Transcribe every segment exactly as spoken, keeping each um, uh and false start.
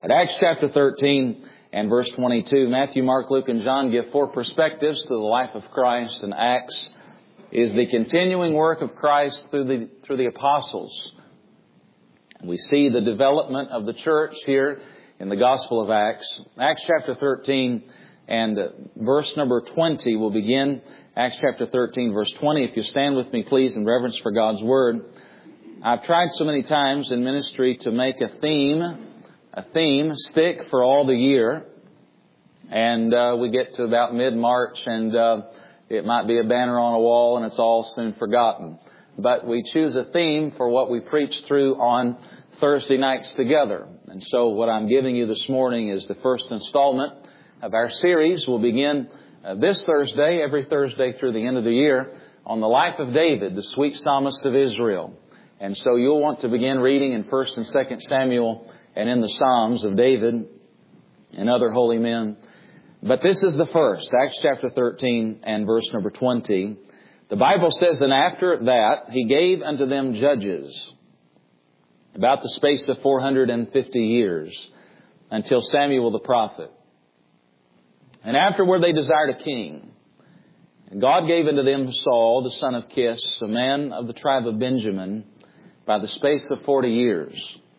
At Acts chapter thirteen and verse twenty-two, Matthew, Mark, Luke, and John give four perspectives to the life of Christ, and Acts is the continuing work of Christ through the, through the apostles. We see the development of the church here in the Gospel of Acts. Acts chapter thirteen and verse number twenty will begin. Acts chapter thirteen, verse twenty. If you stand with me, please, in reverence for God's Word. I've tried so many times in ministry to make a theme A theme stick for all the year, and uh, we get to about mid-March and uh, it might be a banner on a wall and it's all soon forgotten. But we choose a theme for what we preach through on Thursday nights together. And so what I'm giving you this morning is the first installment of our series. We'll begin uh, this Thursday, every Thursday through the end of the year, on the life of David, the sweet psalmist of Israel. And so you'll want to begin reading in First and Second Samuel and in the Psalms of David and other holy men. But this is the first, Acts chapter thirteen and verse number twenty. The Bible says, "And after that he gave unto them judges about the space of four hundred and fifty years, until Samuel the prophet. And afterward they desired a king. And God gave unto them Saul, the son of Kish, a man of the tribe of Benjamin, by the space of forty years.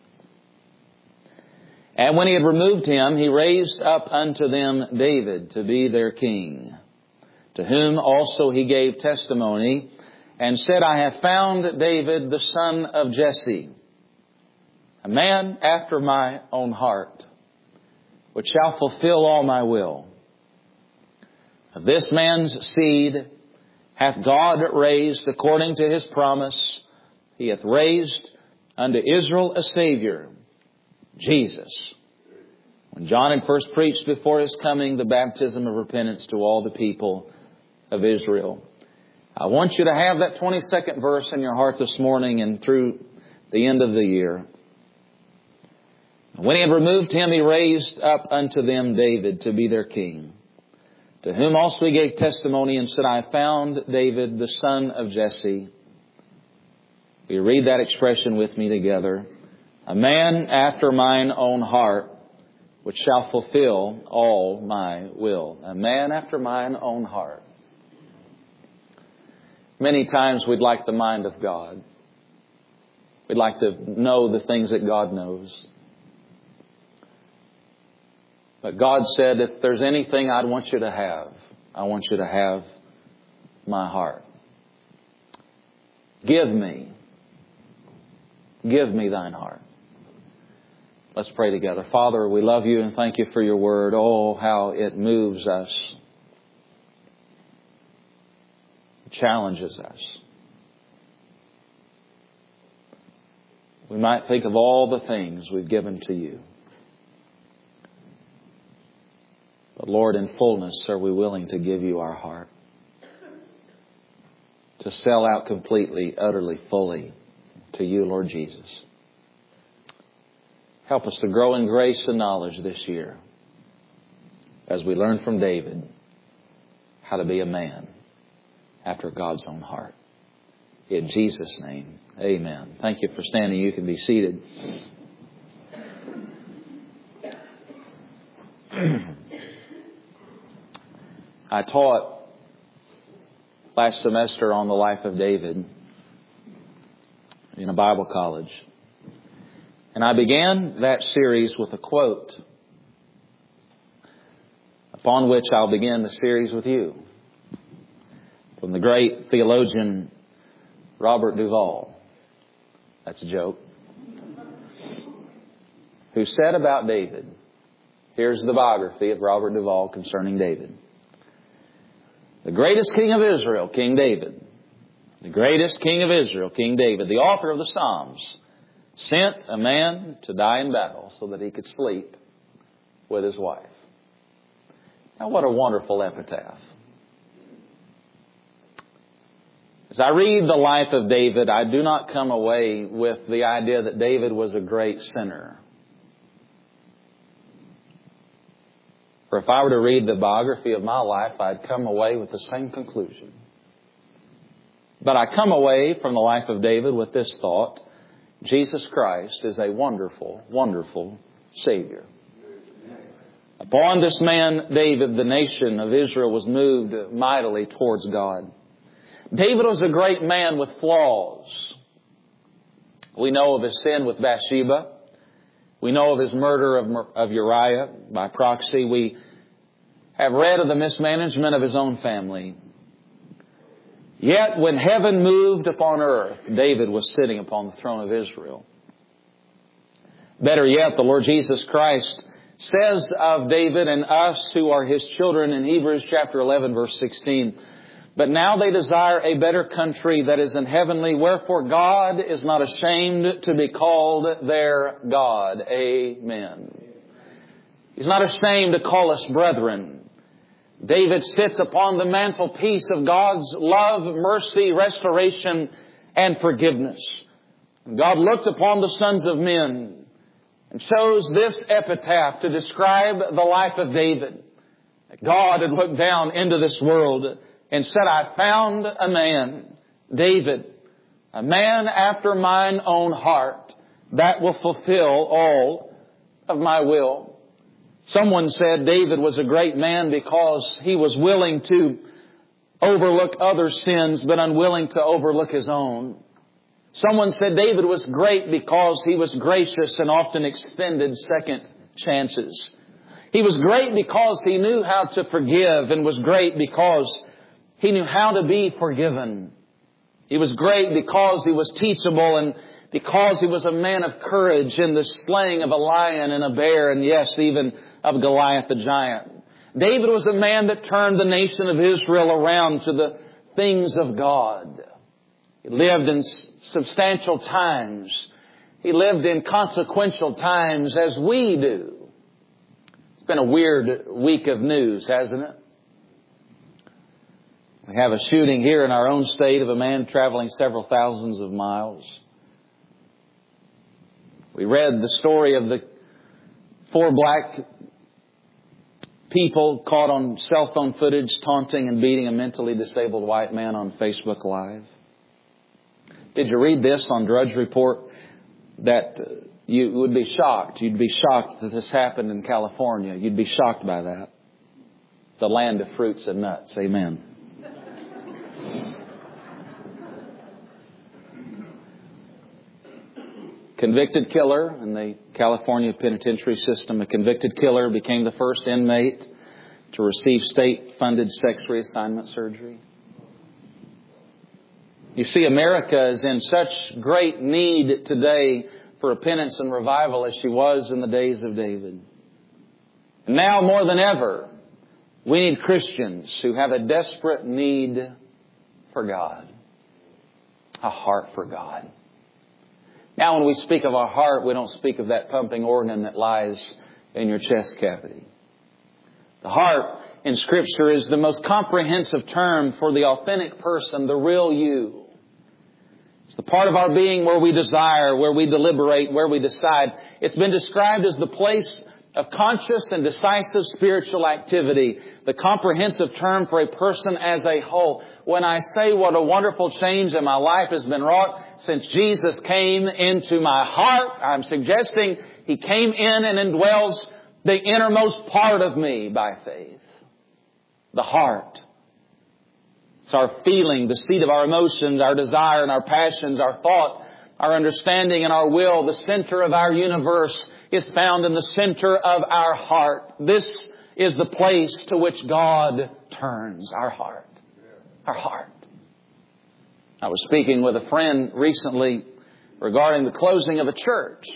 And when he had removed him, he raised up unto them David to be their king, to whom also he gave testimony, and said, I have found David the son of Jesse, a man after my own heart, which shall fulfill all my will. Of this man's seed hath God raised, according to His promise, He hath raised unto Israel a Savior, Jesus." When John had first preached before His coming the baptism of repentance to all the people of Israel. I want you to have that twenty-second verse in your heart this morning and through the end of the year. When he had removed him, he raised up unto them David to be their king, to whom also he gave testimony and said, I found David the son of Jesse. We read that expression with me together. A man after mine own heart, which shall fulfill all my will. A man after mine own heart. Many times we'd like the mind of God. We'd like to know the things that God knows. But God said, if there's anything I'd want you to have, I want you to have my heart. Give me. Give me thine heart. Let's pray together. Father, we love you and thank you for your word. Oh, how it moves us. It challenges us. We might think of all the things we've given to you. But Lord, in fullness are we willing to give you our heart. To sell out completely, utterly, fully to you, Lord Jesus. Help us to grow in grace and knowledge this year as we learn from David how to be a man after God's own heart. In Jesus' name, amen. Thank you for standing. You can be seated. I taught last semester on the life of David in a Bible college. And I began that series with a quote, upon which I'll begin the series with you, from the great theologian Robert Duvall. That's a joke. Who said about David, here's the biography of Robert Duvall concerning David. The greatest king of Israel, King David. The greatest king of Israel, King David, the author of the Psalms, sent a man to die in battle so that he could sleep with his wife. Now, what a wonderful epitaph. As I read the life of David, I do not come away with the idea that David was a great sinner. For if I were to read the biography of my life, I'd come away with the same conclusion. But I come away from the life of David with this thought: Jesus Christ is a wonderful, wonderful Savior. Upon this man, David, the nation of Israel was moved mightily towards God. David was a great man with flaws. We know of his sin with Bathsheba. We know of his murder of, of Uriah by proxy. We have read of the mismanagement of his own family. Yet when heaven moved upon earth, David was sitting upon the throne of Israel. Better yet, the Lord Jesus Christ says of David and us who are His children in Hebrews chapter eleven verse sixteen, "But now they desire a better country that is in heavenly, wherefore God is not ashamed to be called their God." Amen. He's not ashamed to call us brethren. David sits upon the mantelpiece of God's love, mercy, restoration, and forgiveness. God looked upon the sons of men and chose this epitaph to describe the life of David. God had looked down into this world and said, "I found a man, David, a man after mine own heart, that will fulfill all of my will." Someone said David was a great man because he was willing to overlook other sins but unwilling to overlook his own. Someone said David was great because he was gracious and often extended second chances. He was great because he knew how to forgive and was great because he knew how to be forgiven. He was great because he was teachable and because he was a man of courage in the slaying of a lion and a bear and yes, even of Goliath the giant. David was a man that turned the nation of Israel around to the things of God. He lived in substantial times. He lived in consequential times as we do. It's been a weird week of news, hasn't it? We have a shooting here in our own state of a man traveling several thousands of miles. We read the story of the four black people caught on cell phone footage taunting and beating a mentally disabled white man on Facebook Live. Did you read this on Drudge Report? That you would be shocked. You'd be shocked that this happened in California. You'd be shocked by that. The land of fruits and nuts. Amen. Convicted killer in the California penitentiary system. A convicted killer became the first inmate to receive state-funded sex reassignment surgery. You see, America is in such great need today for repentance and revival as she was in the days of David. And now more than ever, we need Christians who have a desperate need for God. A heart for God. Now when we speak of our heart, we don't speak of that pumping organ that lies in your chest cavity. The heart in Scripture is the most comprehensive term for the authentic person, the real you. It's the part of our being where we desire, where we deliberate, where we decide. It's been described as the place of conscious and decisive spiritual activity, the comprehensive term for a person as a whole. When I say what a wonderful change in my life has been wrought since Jesus came into my heart, I'm suggesting He came in and indwells the innermost part of me by faith. The heart. It's our feeling, the seat of our emotions, our desire and our passions, our thought, our understanding and our will. The center of our universe is found in the center of our heart. This is the place to which God turns, our heart. Our heart. I was speaking with a friend recently regarding the closing of a church.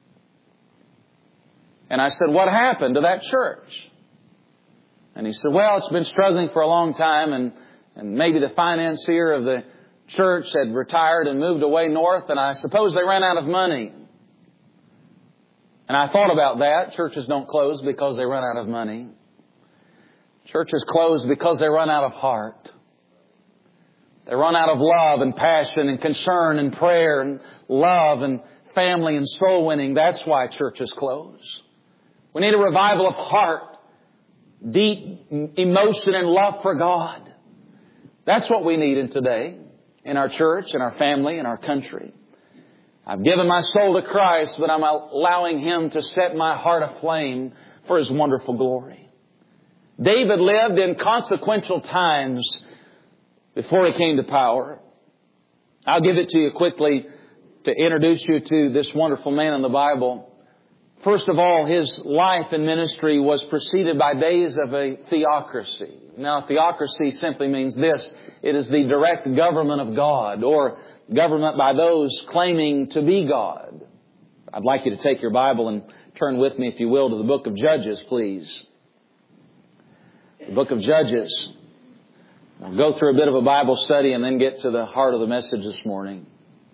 And I said, "What happened to that church?" And he said, "Well, it's been struggling for a long time and, and maybe the financier of the church had retired and moved away north and I suppose they ran out of money." And I thought about that. Churches don't close because they run out of money. Churches close because they run out of heart. They run out of love and passion and concern and prayer and love and family and soul winning. That's why churches close. We need a revival of heart, deep emotion and love for God. That's what we need in today, in our church, in our family, in our country. I've given my soul to Christ, but I'm allowing Him to set my heart aflame for His wonderful glory. David lived in consequential times before he came to power. I'll give it to you quickly to introduce you to this wonderful man in the Bible. First of all, his life and ministry was preceded by days of a theocracy. Now, theocracy simply means this. It is the direct government of God, or government by those claiming to be God. I'd like you to take your Bible and turn with me, if you will, to the book of Judges, please. The book of Judges. I'll go through a bit of a Bible study and then get to the heart of the message this morning.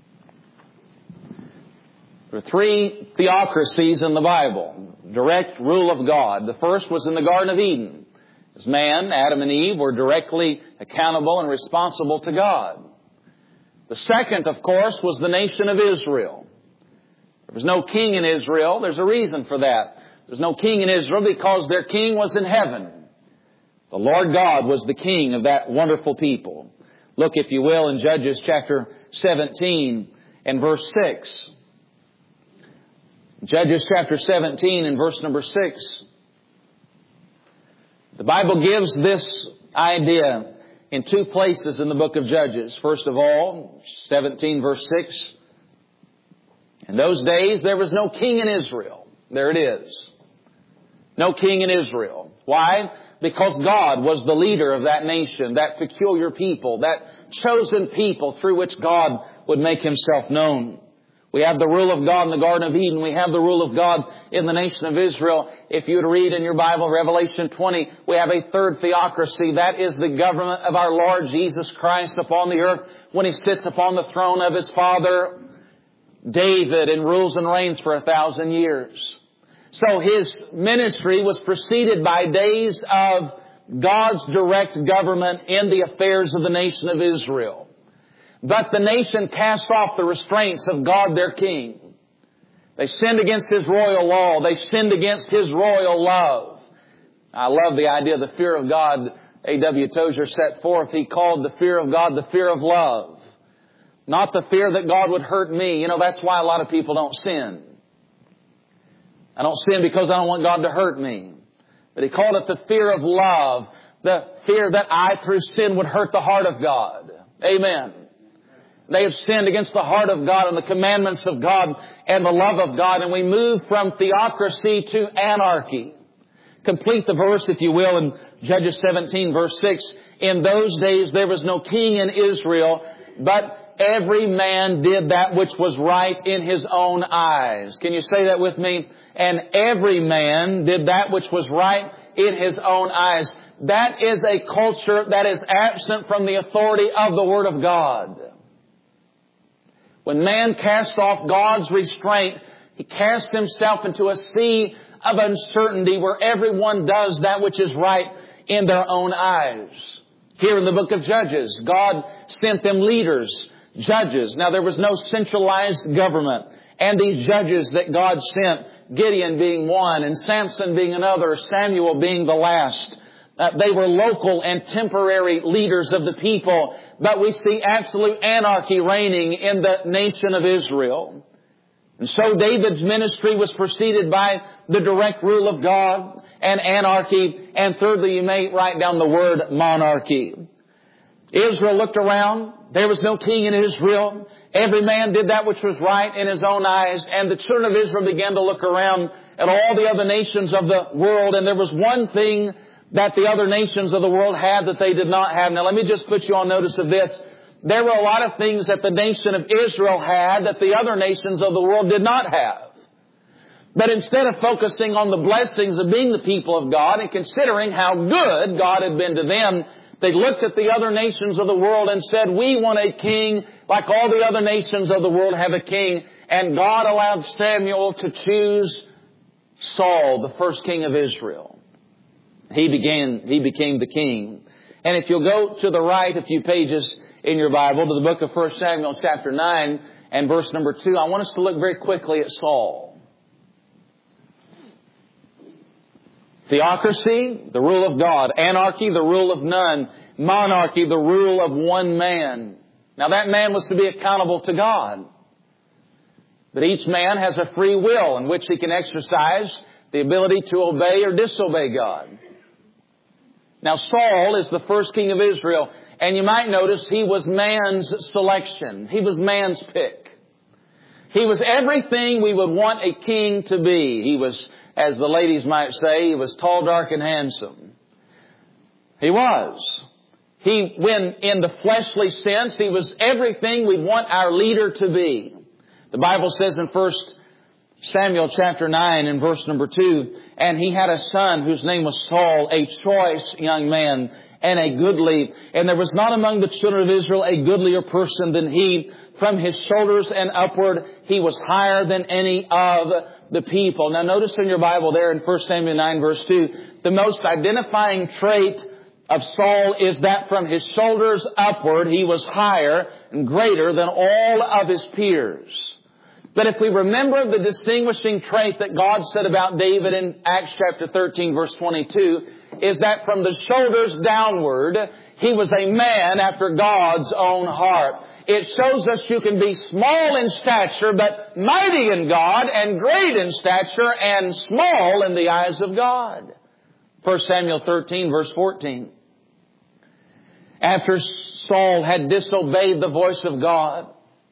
There are three theocracies in the Bible. Direct rule of God. The first was in the Garden of Eden. As man, Adam and Eve, were directly accountable and responsible to God. The second, of course, was the nation of Israel. There was no king in Israel. There's a reason for that. There's no king in Israel because their king was in heaven. The Lord God was the king of that wonderful people. Look, if you will, in Judges chapter seventeen and verse six. Judges chapter seventeen and verse number six. The Bible gives this idea in two places in the book of Judges. First of all, seventeen verse six. In those days there was no king in Israel. There it is. No king in Israel. Why? Because God was the leader of that nation, that peculiar people, that chosen people through which God would make Himself known. We have the rule of God in the Garden of Eden. We have the rule of God in the nation of Israel. If you would read in your Bible, Revelation twenty, we have a third theocracy. That is the government of our Lord Jesus Christ upon the earth when He sits upon the throne of His Father David and rules and reigns for a thousand years. So His ministry was preceded by days of God's direct government in the affairs of the nation of Israel. But the nation cast off the restraints of God their King. They sinned against His royal law. They sinned against His royal love. I love the idea of the fear of God A W Tozer set forth. He called the fear of God the fear of love. Not the fear that God would hurt me. You know, that's why a lot of people don't sin. I don't sin because I don't want God to hurt me. But He called it the fear of love. The fear that I, through sin, would hurt the heart of God. Amen. They have sinned against the heart of God and the commandments of God and the love of God. And we move from theocracy to anarchy. Complete the verse, if you will, in Judges seventeen, verse six. In those days there was no king in Israel, but every man did that which was right in his own eyes. Can you say that with me? And every man did that which was right in his own eyes. That is a culture that is absent from the authority of the Word of God. When man casts off God's restraint, he casts himself into a sea of uncertainty where everyone does that which is right in their own eyes. Here in the book of Judges, God sent them leaders, judges. Now there was no centralized government. And these judges that God sent, Gideon being one, and Samson being another, Samuel being the last. Uh, they were local and temporary leaders of the people. But we see absolute anarchy reigning in the nation of Israel. And so David's ministry was preceded by the direct rule of God and anarchy. And thirdly, you may write down the word monarchy. Israel looked around. There was no king in Israel. Every man did that which was right in his own eyes. And the children of Israel began to look around at all the other nations of the world. And there was one thing that the other nations of the world had that they did not have. Now let me just put you on notice of this. There were a lot of things that the nation of Israel had that the other nations of the world did not have. But instead of focusing on the blessings of being the people of God and considering how good God had been to them, they looked at the other nations of the world and said, we want a king like all the other nations of the world have a king. And God allowed Samuel to choose Saul, the first king of Israel. He began, he became the king. And if you'll go to the right a few pages in your Bible to the book of First Samuel chapter nine and verse number two, I want us to look very quickly at Saul. Theocracy, the rule of God. Anarchy, the rule of none. Monarchy, the rule of one man. Now that man was to be accountable to God. But each man has a free will in which he can exercise The ability to obey or disobey God. Now Saul is the first king of Israel, and you might notice he was man's selection. He was man's pick. He was everything we would want a king to be. He was, as the ladies might say, he was tall, dark, and handsome. He was. He, when in the fleshly sense, he was everything we'd want our leader to be. The Bible says in First Samuel chapter nine and verse number two, and he had a son whose name was Saul, a choice young man and a goodly. And there was not among the children of Israel a goodlier person than he. From his shoulders and upward, he was higher than any of the people. Now notice in your Bible there in First Samuel nine verse two, the most identifying trait of Saul is that from his shoulders upward, he was higher and greater than all of his peers. But if we remember the distinguishing trait that God said about David in Acts chapter thirteen verse twenty-two, is that from the shoulders downward, he was a man after God's own heart. It shows us you can be small in stature, but mighty in God, and great in stature, and small in the eyes of God. First Samuel thirteen verse fourteen. After Saul had disobeyed the voice of God,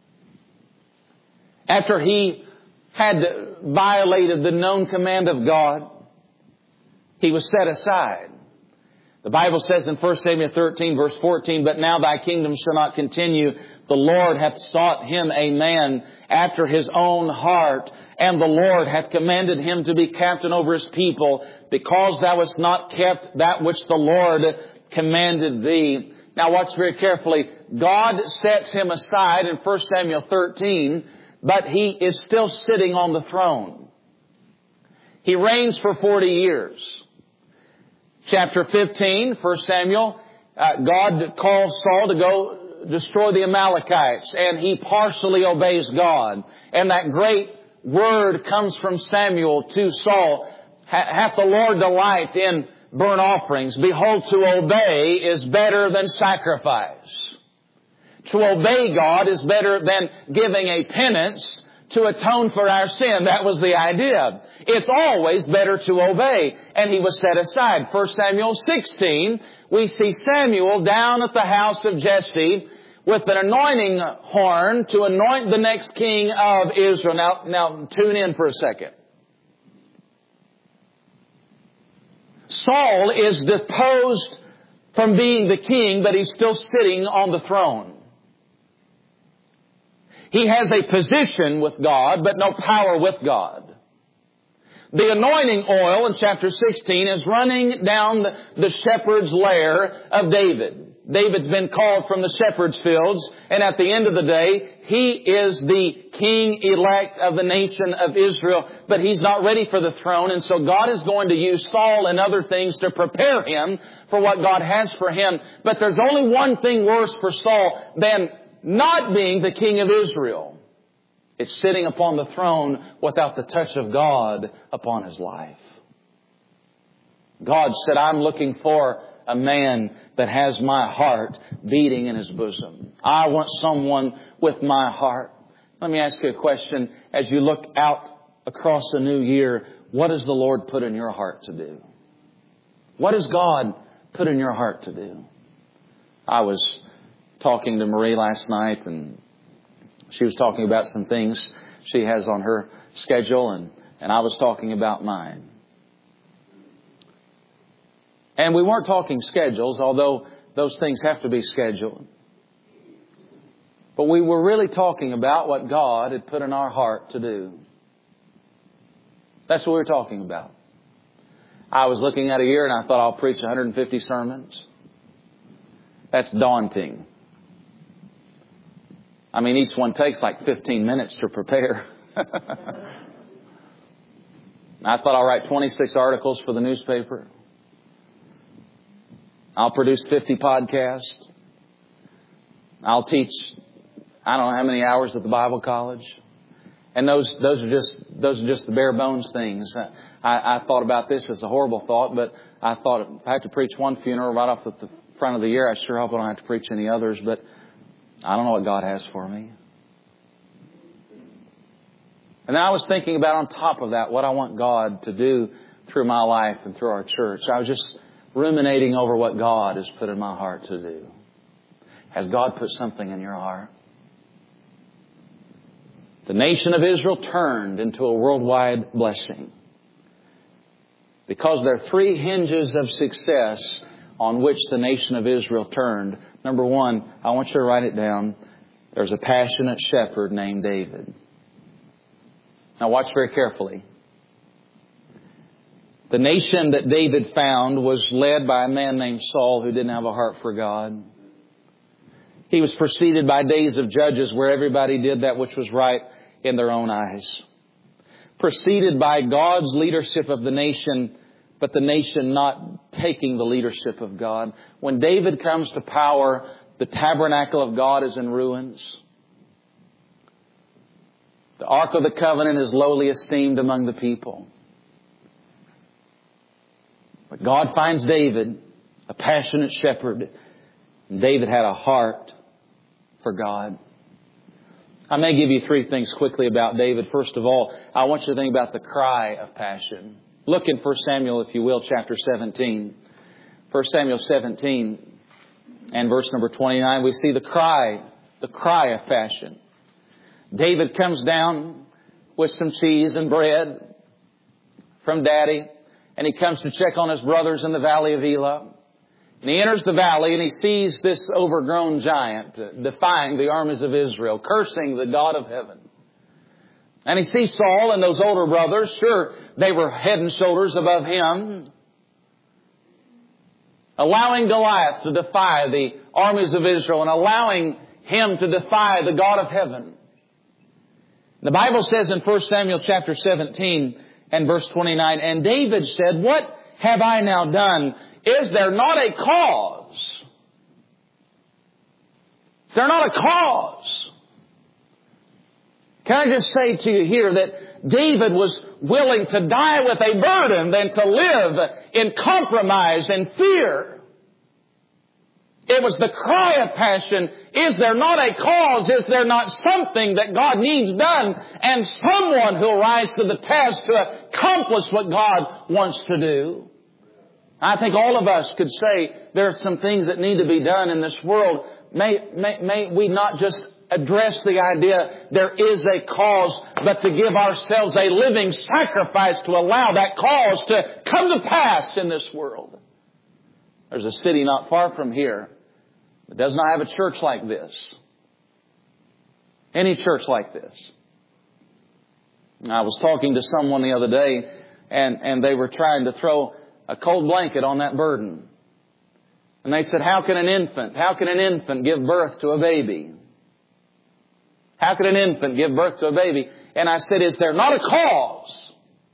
after he had violated the known command of God, he was set aside. The Bible says in First Samuel thirteen verse fourteen, but now thy kingdom shall not continue. The Lord hath sought him a man after his own heart, and the Lord hath commanded him to be captain over his people, because thou hast not kept that which the Lord commanded thee. Now watch very carefully. God sets him aside in First Samuel thirteen, but he is still sitting on the throne. He reigns for forty years. Chapter fifteen, First Samuel, uh, God calls Saul to go destroy the Amalekites, and he partially obeys God. And that great word comes from Samuel to Saul, hath the Lord delight in burnt offerings? Behold, to obey is better than sacrifice. To obey God is better than giving a penance to atone for our sin. That was the idea. It's always better to obey. And he was set aside. First Samuel sixteen, we see Samuel down at the house of Jesse with an anointing horn to anoint the next king of Israel. Now, now tune in for a second. Saul is deposed from being the king, but he's still sitting on the throne. He has a position with God, but no power with God. The anointing oil in chapter sixteen is running down the, the shepherd's lair of David. David's been called from the shepherd's fields, and at the end of the day, he is the king elect of the nation of Israel, but he's not ready for the throne, and so God is going to use Saul and other things to prepare him for what God has for him. But there's only one thing worse for Saul than not being the king of Israel. It's sitting upon the throne without the touch of God upon his life. God said, I'm looking for a man that has my heart beating in his bosom. I want someone with my heart. Let me ask you a question. As you look out across the new year, what does the Lord put in your heart to do? What does God put in your heart to do? I was talking to Marie last night, and she was talking about some things she has on her schedule, and, and I was talking about mine. And we weren't talking schedules, although those things have to be scheduled. But we were really talking about what God had put in our heart to do. That's what we were talking about. I was looking at a year and I thought, I'll preach one hundred fifty sermons. That's daunting. I mean, each one takes like fifteen minutes to prepare. I thought I'll write twenty-six articles for the newspaper. I'll produce fifty podcasts. I'll teach, I don't know how many hours at the Bible college. And those, those are just, those are just the bare bones things. I, I thought about this as a horrible thought, but I thought if I have to preach one funeral right off at the front of the year, I sure hope I don't have to preach any others, but I don't know what God has for me. And then I was thinking about on top of that what I want God to do through my life and through our church. I was just ruminating over what God has put in my heart to do. Has God put something in your heart? The nation of Israel turned into a worldwide blessing because there are three hinges of success on which the nation of Israel turned. Number one, I want you to write it down. There's a passionate shepherd named David. Now watch very carefully. The nation that David found was led by a man named Saul who didn't have a heart for God. He was preceded by days of judges where everybody did that which was right in their own eyes. Preceded by God's leadership of the nation, but the nation not taking the leadership of God. When David comes to power, the tabernacle of God is in ruins. The Ark of the Covenant is lowly esteemed among the people. But God finds David, a passionate shepherd. And David had a heart for God. I may give you three things quickly about David. First of all, I want you to think about the cry of passion. Look in First Samuel, if you will, chapter seventeen. First Samuel seventeen and verse number twenty-nine, we see the cry, the cry of passion. David comes down with some cheese and bread from Daddy, and he comes to check on his brothers in the valley of Elah. And he enters the valley and he sees this overgrown giant uh, defying the armies of Israel, cursing the God of heaven. And he sees Saul and those older brothers. Sure, they were head and shoulders above him, allowing Goliath to defy the armies of Israel and allowing him to defy the God of heaven. The Bible says in First Samuel chapter seventeen and verse twenty-nine, and David said, "What have I now done? Is there not a cause? Is there not a cause?" Can I just say to you here that David was willing to die with a burden than to live in compromise and fear. It was the cry of passion. Is there not a cause? Is there not something that God needs done? And someone who will rise to the task to accomplish what God wants to do. I think all of us could say there are some things that need to be done in this world. May, may, may we not just address the idea there is a cause, but to give ourselves a living sacrifice to allow that cause to come to pass in this world. There's a city not far from here that does not have a church like this. Any church like this. I was talking to someone the other day, and, and they were trying to throw a cold blanket on that burden. And they said, how can an infant, how can an infant give birth to a baby? How can an infant give birth to a baby? And I said, is there not a cause?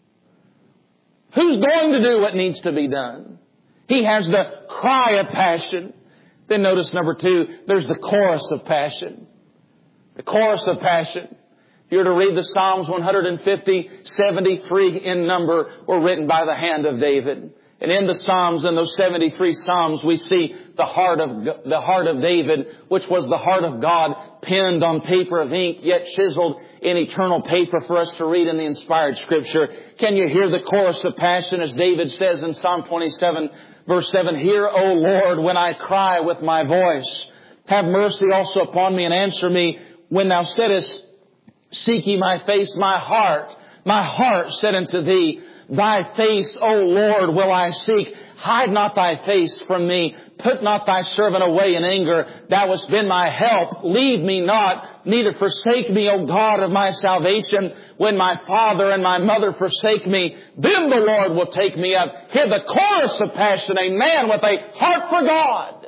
Who's going to do what needs to be done? He has the cry of passion. Then notice number two, there's the chorus of passion. The chorus of passion. If you were to read the Psalms, one hundred fifty, seventy-three in number were written by the hand of David. And in the Psalms, in those seventy-three Psalms, we see the heart of the heart of David, which was the heart of God, penned on paper of ink, yet chiseled in eternal paper for us to read in the inspired Scripture. Can you hear the chorus of passion as David says in Psalm twenty-seven, verse seven, "Hear, O Lord, when I cry with my voice. Have mercy also upon me and answer me. When thou saidest, seek ye my face, my heart, my heart said unto thee, Thy face, O Lord, will I seek. Hide not thy face from me. Put not thy servant away in anger. Thou hast been my help. Leave me not, neither forsake me, O God of my salvation. When my father and my mother forsake me, then the Lord will take me up." Hear the chorus of passion, a man with a heart for God.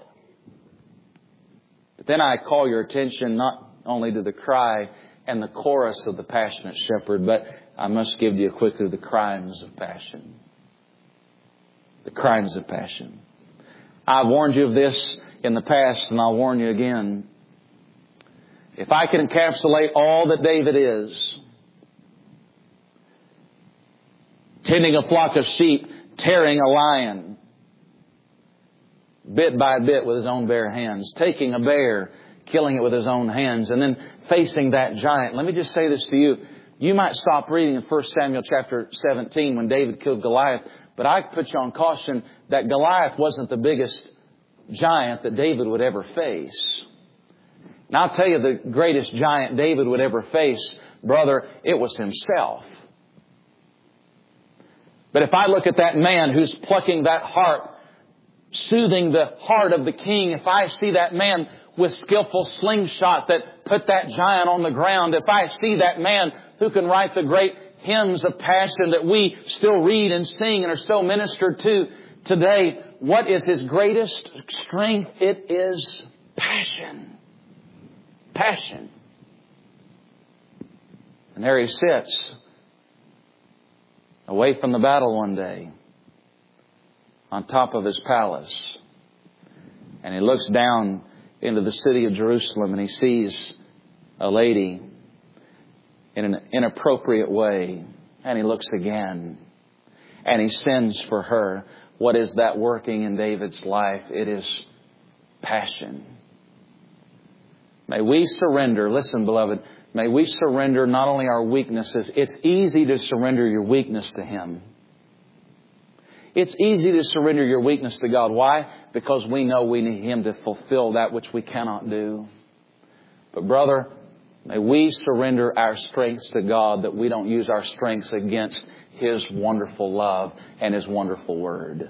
But then I call your attention not only to the cry and the chorus of the passionate shepherd, but I must give you quickly the crimes of passion. The crimes of passion. I've warned you of this in the past, and I'll warn you again. If I can encapsulate all that David is, tending a flock of sheep, tearing a lion, bit by bit with his own bare hands, taking a bear, killing it with his own hands, and then facing that giant. Let me just say this to you. You might stop reading in First Samuel chapter seventeen when David killed Goliath, but I put you on caution that Goliath wasn't the biggest giant that David would ever face. And I'll tell you the greatest giant David would ever face, brother, it was himself. But if I look at that man who's plucking that harp, soothing the heart of the king, if I see that man with skillful slingshot that put that giant on the ground, if I see that man who can write the great hymns of passion that we still read and sing and are so ministered to today, what is his greatest strength? It is passion. Passion. And there he sits, away from the battle one day, on top of his palace. And he looks down into the city of Jerusalem and he sees a lady in an inappropriate way. And he looks again. And he sends for her. What is that working in David's life? It is passion. May we surrender. Listen, beloved. May we surrender not only our weaknesses. It's easy to surrender your weakness to Him. It's easy to surrender your weakness to God. Why? Because we know we need Him to fulfill that which we cannot do. But brother, may we surrender our strengths to God, that we don't use our strengths against His wonderful love and His wonderful Word.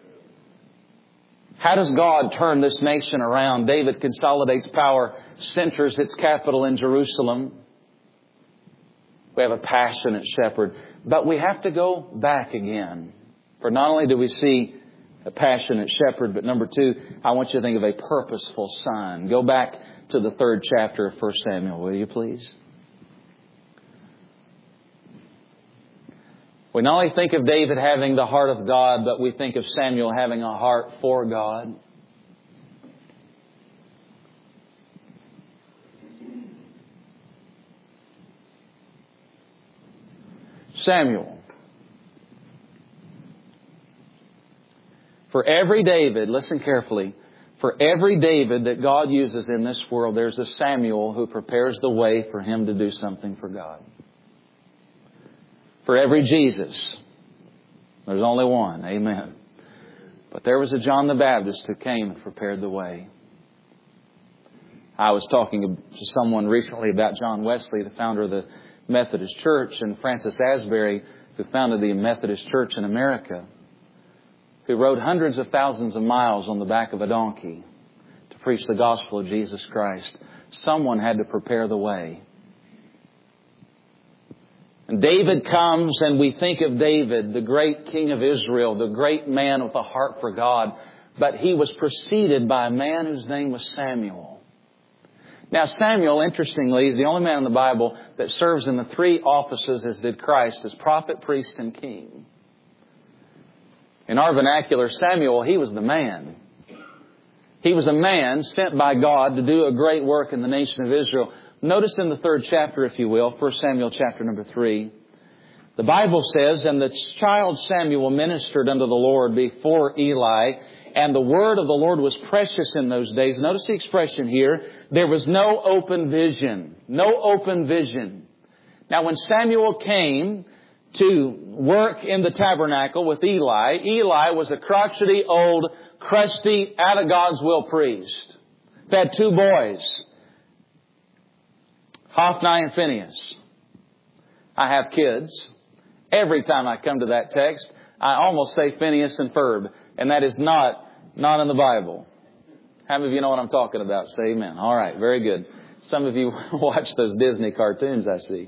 How does God turn this nation around? David consolidates power, centers its capital in Jerusalem. We have a passionate shepherd. But we have to go back again. For not only do we see a passionate shepherd, but number two, I want you to think of a purposeful son. Go back to the third chapter of First Samuel, will you please? We not only think of David having the heart of God, but we think of Samuel having a heart for God. Samuel. For every David, listen carefully, for every David that God uses in this world, there's a Samuel who prepares the way for him to do something for God. For every Jesus, there's only one. Amen. But there was a John the Baptist who came and prepared the way. I was talking to someone recently about John Wesley, the founder of the Methodist Church, and Francis Asbury, who founded the Methodist Church in America, who rode hundreds of thousands of miles on the back of a donkey to preach the gospel of Jesus Christ. Someone had to prepare the way. And David comes, and we think of David, the great king of Israel, the great man with a heart for God. But he was preceded by a man whose name was Samuel. Now Samuel, interestingly, is the only man in the Bible that serves in the three offices as did Christ, as prophet, priest, and king. In our vernacular, Samuel, he was the man. He was a man sent by God to do a great work in the nation of Israel. Notice in the third chapter, if you will, First Samuel chapter number three, the Bible says, "And the child Samuel ministered unto the Lord before Eli, and the word of the Lord was precious in those days." Notice the expression here, there was no open vision. No open vision. Now when Samuel came to work in the tabernacle with Eli, Eli was a crotchety, old, crusty, out of God's will priest. He had two boys, Hophni and Phinehas. I have kids. Every time I come to that text, I almost say Phinehas and Ferb. And that is not, not in the Bible. How many of you know what I'm talking about? Say amen. All right, very good. Some of you watch those Disney cartoons, I see.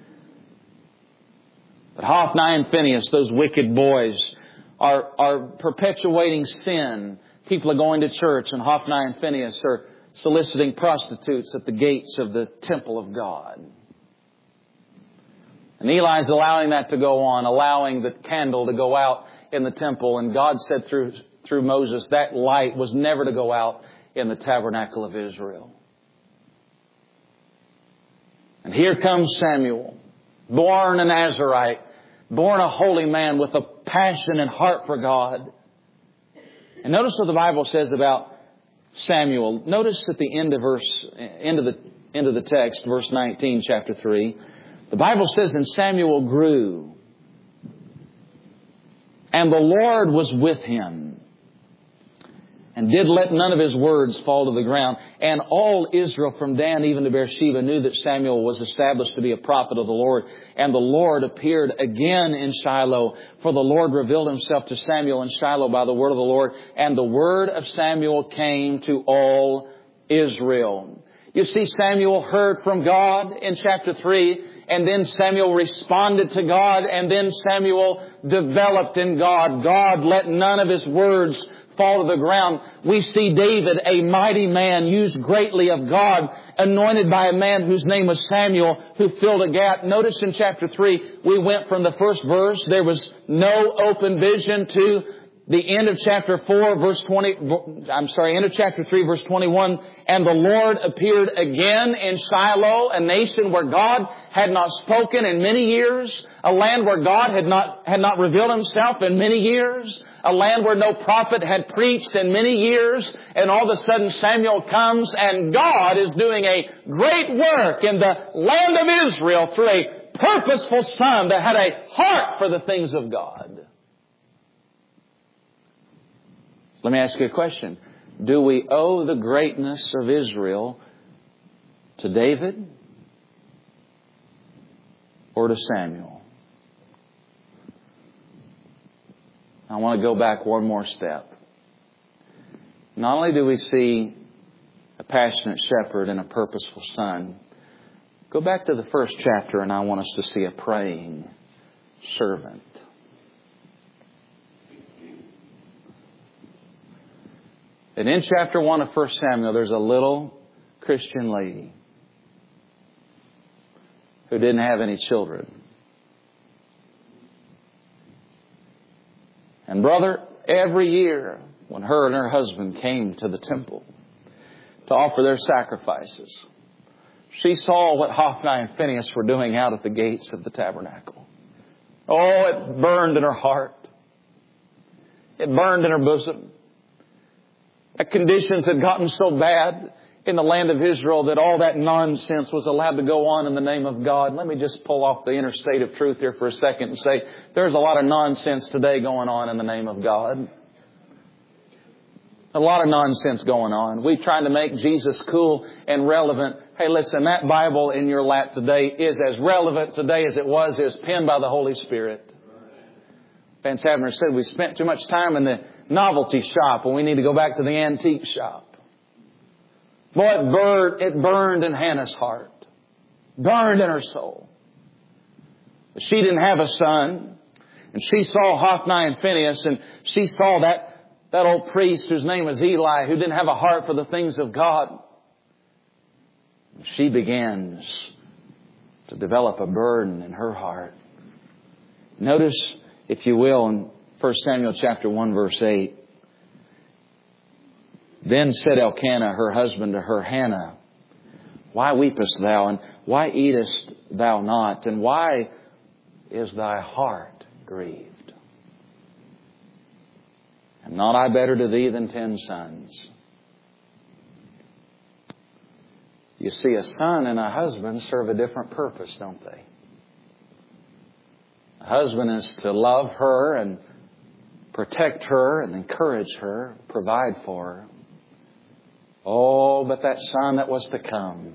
But Hophni and Phinehas, those wicked boys, are, are perpetuating sin. People are going to church, and Hophni and Phinehas are soliciting prostitutes at the gates of the temple of God. And Eli's allowing that to go on, allowing the candle to go out in the temple. And God said through, through Moses, that light was never to go out in the tabernacle of Israel. And here comes Samuel, born a Nazarite, born a holy man with a passion and heart for God. And notice what the Bible says about Samuel. Notice at the end of verse, end of the, end of the text, verse nineteen, chapter three. The Bible says, and Samuel grew, and the Lord was with him, and did let none of his words fall to the ground. And all Israel from Dan even to Beersheba knew that Samuel was established to be a prophet of the Lord. And the Lord appeared again in Shiloh, for the Lord revealed Himself to Samuel in Shiloh by the word of the Lord. And the word of Samuel came to all Israel. You see, Samuel heard from God in chapter three, and then Samuel responded to God, and then Samuel developed in God. God let none of His words fall to the ground. We see David, a mighty man, used greatly of God, anointed by a man whose name was Samuel, who filled a gap. Notice in chapter three, we went from the first verse, there was no open vision, to the end of chapter four, verse twenty, I'm sorry, end of chapter three, verse twenty-one. And the Lord appeared again in Shiloh, a nation where God had not spoken in many years, a land where God had not, had not revealed Himself in many years, a land where no prophet had preached in many years. And all of a sudden Samuel comes, and God is doing a great work in the land of Israel through a purposeful son that had a heart for the things of God. Let me ask you a question. Do we owe the greatness of Israel to David or to Samuel? I want to go back one more step. Not only do we see a passionate shepherd and a purposeful son, go back to the first chapter and I want us to see a praying servant. And in chapter one of First Samuel, there's a little Christian lady who didn't have any children. And brother, every year when her and her husband came to the temple to offer their sacrifices, she saw what Hophni and Phinehas were doing out at the gates of the tabernacle. Oh, it burned in her heart. It burned in her bosom. The conditions had gotten so bad in the land of Israel that all that nonsense was allowed to go on in the name of God. Let me just pull off the interstate of truth here for a second and say there's a lot of nonsense today going on in the name of God. A lot of nonsense going on. We're trying to make Jesus cool and relevant. Hey, listen, that Bible in your lap today is as relevant today as it was. It was penned by the Holy Spirit. Vance Havner said we spent too much time in the novelty shop when we need to go back to the antique shop. Boy, it burned, it burned in Hannah's heart. Burned in her soul. She didn't have a son. And she saw Hophni and Phinehas, and she saw that, that old priest whose name was Eli, who didn't have a heart for the things of God. She begins to develop a burden in her heart. Notice, if you will, in First Samuel chapter one, verse eight. Then said Elkanah, her husband, to her, Hannah, why weepest thou, and why eatest thou not, and why is thy heart grieved? Am not I better to thee than ten sons? You see, a son and a husband serve a different purpose, don't they? A husband is to love her and protect her and encourage her, provide for her. Oh, but that son that was to come,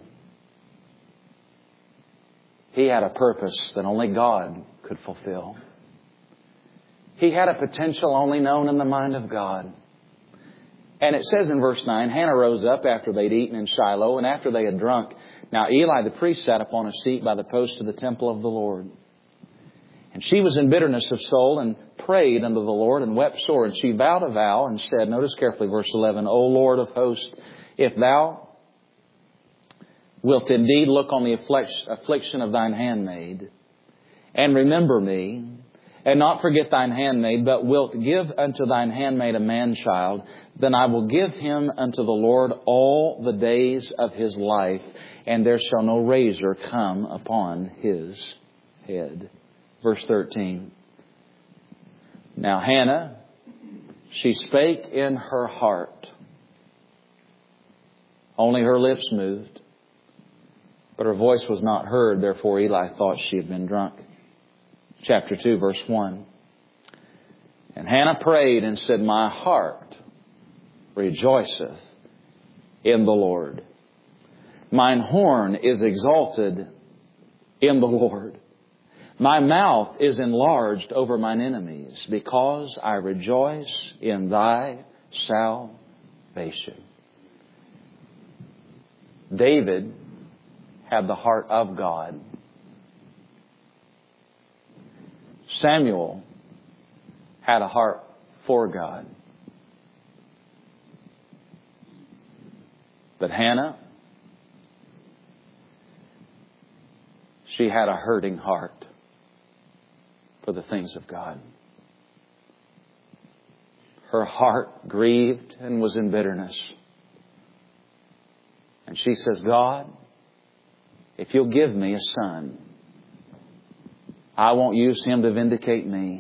he had a purpose that only God could fulfill. He had a potential only known in the mind of God. And it says in verse nine, Hannah rose up after they'd eaten in Shiloh and after they had drunk. Now Eli the priest sat upon a seat by the post of the temple of the Lord. And she was in bitterness of soul and prayed unto the Lord and wept sore. And she vowed a vow and said, notice carefully verse eleven, O Lord of hosts, if thou wilt indeed look on the affliction of thine handmaid, and remember me, and not forget thine handmaid, but wilt give unto thine handmaid a man-child, then I will give him unto the Lord all the days of his life, and there shall no razor come upon his head. Verse thirteen. Now Hannah, she spake in her heart. Only her lips moved. But her voice was not heard, therefore Eli thought she had been drunk. Chapter two, verse one. And Hannah prayed and said, My heart rejoiceth in the Lord. Mine horn is exalted in the Lord. My mouth is enlarged over mine enemies, because I rejoice in thy salvation. David had the heart of God. Samuel had a heart for God. But Hannah, she had a hurting heart for the things of God. Her heart grieved and was in bitterness. And she says, God, if you'll give me a son, I won't use him to vindicate me.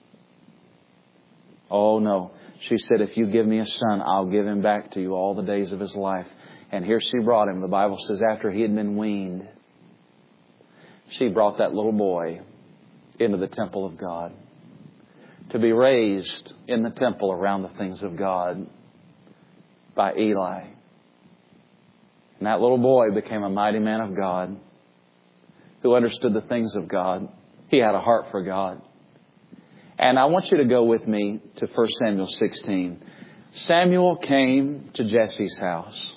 Oh no. She said, if you give me a son, I'll give him back to you all the days of his life. And here she brought him. The Bible says after he had been weaned, she brought that little boy into the temple of God to be raised in the temple around the things of God by Eli. And that little boy became a mighty man of God who understood the things of God. He had a heart for God. And I want you to go with me to First Samuel sixteen. Samuel came to Jesse's house,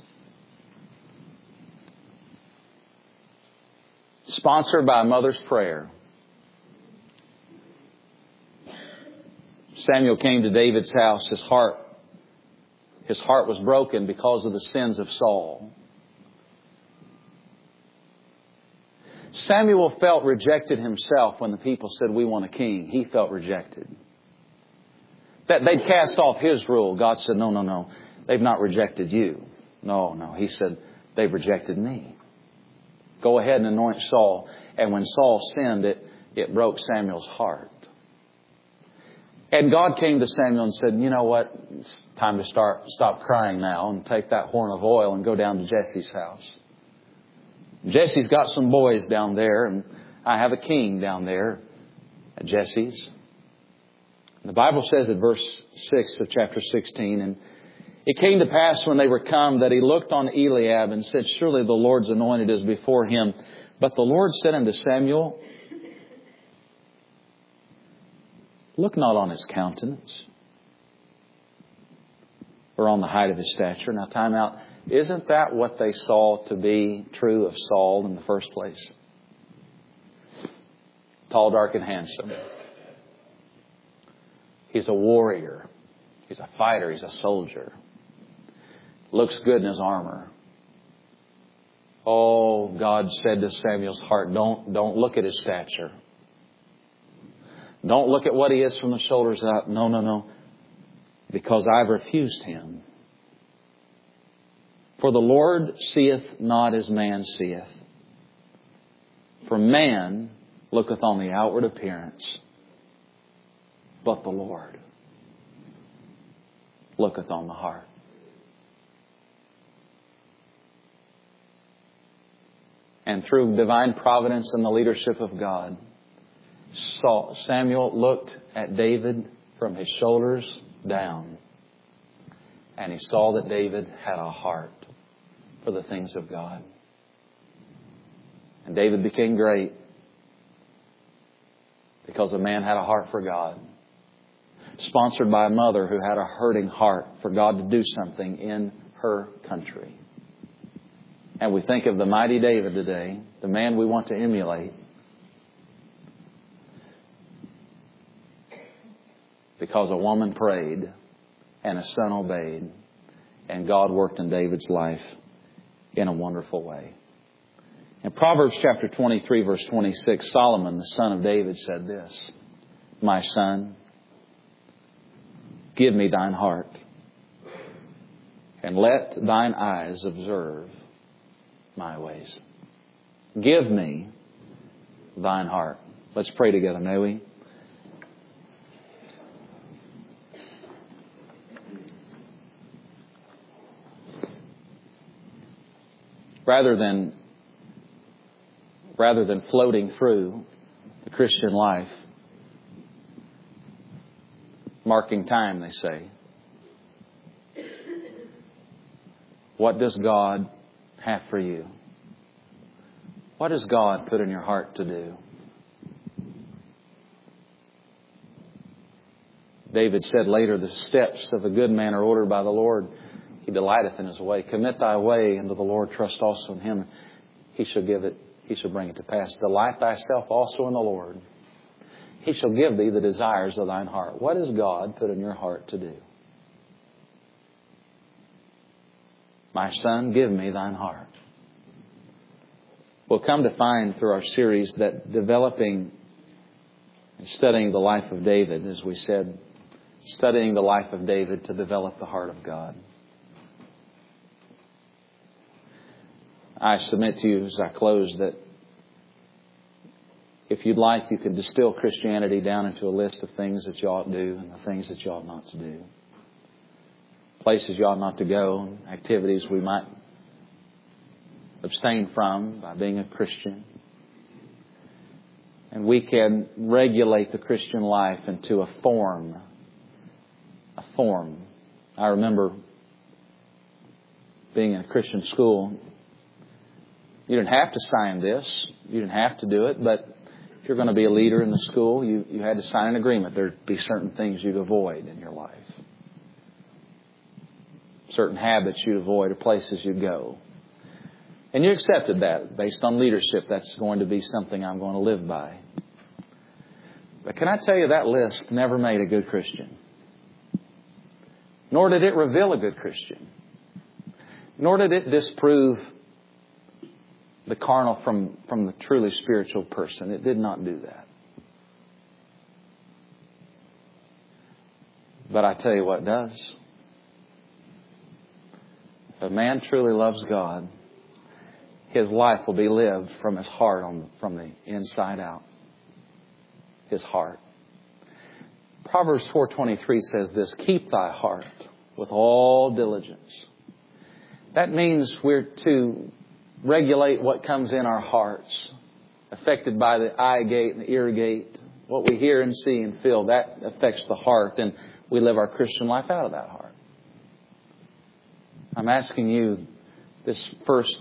sponsored by a mother's prayer. Samuel came to David's house. His heart, his heart was broken because of the sins of Saul. Samuel felt rejected himself when the people said, we want a king. He felt rejected. That they'd cast off his rule. God said, no, no, no. They've not rejected you. No, no. He said, they've rejected me. Go ahead and anoint Saul. And when Saul sinned, it, it broke Samuel's heart. And God came to Samuel and said, you know what? It's time to start, stop crying now and take that horn of oil and go down to Jesse's house. Jesse's got some boys down there, and I have a king down there at Jesse's. The Bible says in verse six of chapter sixteen, and it came to pass when they were come that he looked on Eliab and said, surely the Lord's anointed is before him. But the Lord said unto Samuel, look not on his countenance or on the height of his stature. Now, time out. Isn't that what they saw to be true of Saul in the first place? Tall, dark, and handsome. He's a warrior. He's a fighter. He's a soldier. Looks good in his armor. Oh, God said to Samuel's heart, don't, don't look at his stature. Don't look at what he is from the shoulders up. No, no, no. Because I've refused him. For the Lord seeth not as man seeth. For man looketh on the outward appearance, but the Lord looketh on the heart. And through divine providence and the leadership of God, Samuel looked at David from his shoulders down, and he saw that David had a heart for the things of God. And David became great because a man had a heart for God. Sponsored by a mother who had a hurting heart for God to do something in her country. And we think of the mighty David today, the man we want to emulate. Because a woman prayed and a son obeyed, and God worked in David's life in a wonderful way. In Proverbs chapter twenty-three, verse twenty-six, Solomon, the son of David, said this, my son, give me thine heart, and let thine eyes observe my ways. Give me thine heart. Let's pray together, may we? Rather than rather than floating through the Christian life, marking time, they say. What does God have for you? What has God put in your heart to do? David said later, the steps of a good man are ordered by the Lord. He delighteth in his way. Commit thy way unto the Lord. Trust also in Him. He shall give it. He shall bring it to pass. Delight thyself also in the Lord. He shall give thee the desires of thine heart. What has God put in your heart to do? My son, give me thine heart. We'll come to find through our series that developing and studying the life of David, as we said, studying the life of David to develop the heart of God. I submit to you as I close that if you'd like, you could distill Christianity down into a list of things that you ought to do and the things that you ought not to do. Places you ought not to go, activities we might abstain from by being a Christian. And we can regulate the Christian life into a form. A form. I remember being in a Christian school. You didn't have to sign this. You didn't have to do it. But if you're going to be a leader in the school, you, you had to sign an agreement. There'd be certain things you'd avoid in your life. Certain habits you'd avoid or places you'd go. And you accepted that. Based on leadership, that's going to be something I'm going to live by. But can I tell you, that list never made a good Christian. Nor did it reveal a good Christian. Nor did it disprove the carnal from, from the truly spiritual person. It did not do that. But I tell you what does. If a man truly loves God, his life will be lived from his heart on, from the inside out. His heart. Proverbs four twenty-three says this, keep thy heart with all diligence. That means we're to regulate what comes in our hearts, affected by the eye gate and the ear gate. What we hear and see and feel, that affects the heart, and we live our Christian life out of that heart. I'm asking you this first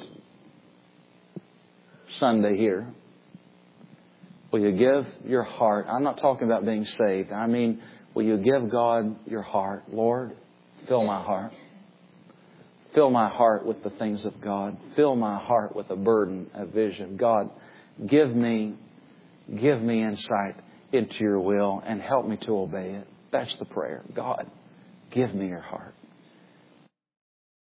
Sunday here, will you give your heart? I'm not talking about being saved. I mean, will you give God your heart? Lord, fill my heart. Fill my heart with the things of God. Fill my heart with a burden, a vision. God, give me, give me insight into your will and help me to obey it. That's the prayer. God, give me your heart.